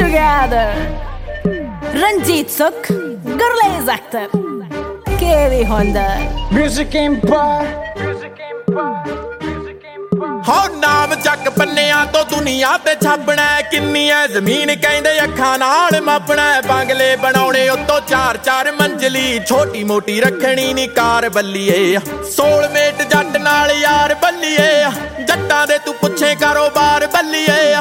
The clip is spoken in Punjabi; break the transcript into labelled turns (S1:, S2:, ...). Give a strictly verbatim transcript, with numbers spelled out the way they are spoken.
S1: together. Ranjit Sukh, Gurlez Akhtar, K V Honda.
S2: Music Empire.
S3: ਹੋ ਨਾਮ ਚੱਕ ਪੰਨਿਆਂ ਤੋਂ ਦੁਨੀਆ ਤੇ ਛਾਪਣਾ ਕਿੰਨੀ ਐ ਜ਼ਮੀਨ ਕਹਿੰਦੇ ਅੱਖਾਂ ਨਾਲ ਮਾਪਣਾ ਬੰਗਲੇ ਬਣਾਉਣੇ ਉੱਤੋਂ ਚਾਰ ਚਾਰ ਮੰਜ਼ਲੀ ਛੋਟੀ ਮੋਟੀ ਰੱਖਣੀ ਨੀ ਕਾਰ ਬੱਲੀਏ ਸੋਲਮੇਟ ਜੱਟ ਨਾਲ ਯਾਰ ਬੱਲੀਏ ਜੱਟਾਂ ਦੇ ਤੂੰ ਪੁੱਛੇ ਕਾਰੋਬਾਰ ਬੱਲੀਏ